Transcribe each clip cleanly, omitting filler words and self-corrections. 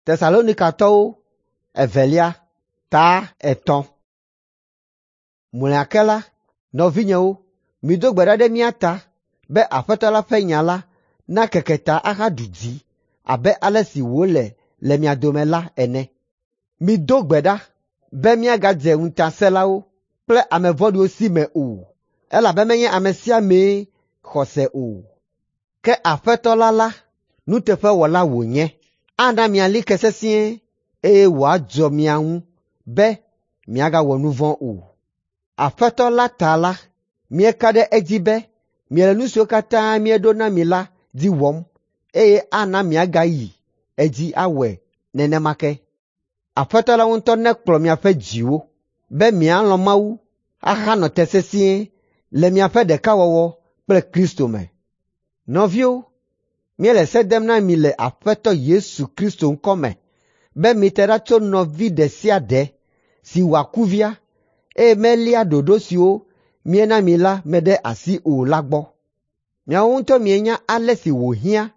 Thessalonicatɔwo evelia ta etɔ̃. Mlɔakela, nɔvinyewo, mido gbe ɖa ɖe mía ta be Aƒetɔ la ƒe nya la nakeke ta ahaɖu dzi abe ale si wòle le mia dome la ene. Mido gbe ɖa be míagadze ŋutasẽlawo kple ame vɔ̃ɖiwo si me o, elabe menye ame sia amee xɔ se o. Ke Aƒetɔ la nuteƒewɔla wònye. Ana miali ke sesĩe eye wòadzɔ mia ŋu be miagawɔ nu vɔ̃ o. Aƒetɔ la ta la, mieka ɖe edzi be miele nu siwo katã mieɖo na mi la dzi wɔm, eye ana miagayi edzi awɔe nenema ke. Aƒetɔ la ŋutɔ nekplɔ miaƒe dziwo be mialɔ̃ Mawu axanɔ te sesĩe le miaƒe ɖekawɔwɔ kple Kristo me. Nɔviwo, míele se dem na mi le Aƒetɔ Yesu Kristo ŋkɔ me be mite ɖa tso nɔvi ɖe sia ɖe si wɔ kuvia eye melia ɖoɖo siwo miena mi la me ɖe asi o la gbɔ. Miawo ŋutɔ mienya ale si wòhiã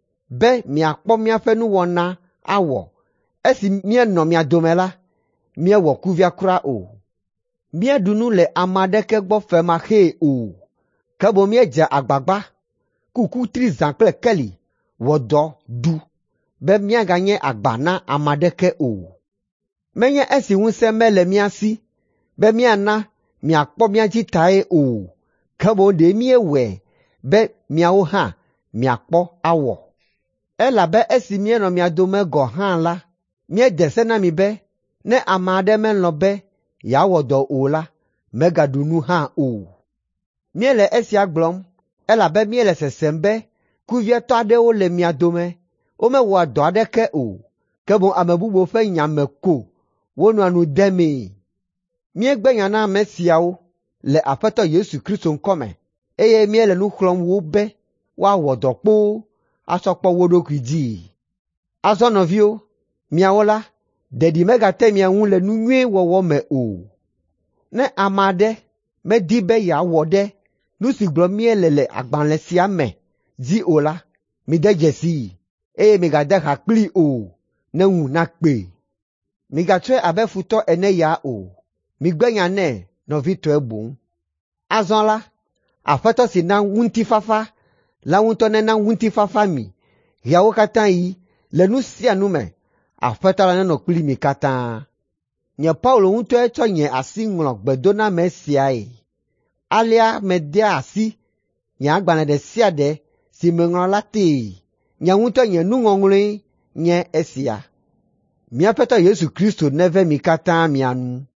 be miakpɔ miaƒe nuwɔna awɔ. Esi mienɔ mia dome la, miewɔ kuvia kura o. Mieɖu nu le ame aɖeke gbɔ femaxee o, ke boŋ miedze agbagba, kuku tri zã kple keli, wɔ dɔ ɖu be miaganye agba na ame aɖeke o. Menye esi ŋusẽ mele mia si be miana miakpɔ mia dzi tae o, ke boŋ ɖe miewɔe be miawo hã miakpɔ awɔ. Elabe esi mienɔ mia dome gɔ̃ hã la, miede se na mi be ne ame aɖe melɔ̃ be yeawɔ dɔ o la, megaɖu nu hã o. Míele esia gblɔm elabe míele sesem be kuviatɔ aɖewo le mia dome, womewɔa dɔ aɖeke o, ke boŋ ame bubuwo ƒe nya me ko wonɔa nu demee. Míegbe nya na ame siawo le Aƒetɔ Yesu Kristo ŋkɔ me, eye míele nu xlɔ̃m wo be woawɔ dɔ kpoo atsɔ kpɔ wo ɖokui dzii. Azɔ nɔviwo, miawo la, ɖeɖi megate mia ŋu le nu nyuie wɔwɔ me o. Ne ame aɖe medi be yeawɔ ɖe nu si gblɔm miele le agbalẽ sia me dzi o la, mide dzesii, eye migade ha kplii o, ne ŋu nakpee. Migatrɔe abe futɔ ene ya o. Migbe nya nɛ nɔvitɔe boŋ. Azɔ la, Aƒetɔ si na ŋutifafa la ŋutɔ nena ŋutifafa mi ɣeawo katã yi le nu sia nu me. Aƒetɔ la nenɔ kpli mi katã. Nye Paulo ŋutɔe tsɔ nye asi ŋlɔ gbedoname siae. Alea medea asi nye agbalẽ ɖe sia ɖe si meŋlɔ la tee. Nye ŋutɔ nye nuŋɔŋlɔe nye esia. Míaƒetɔ Yesu Kristo neve mi katã mia nu.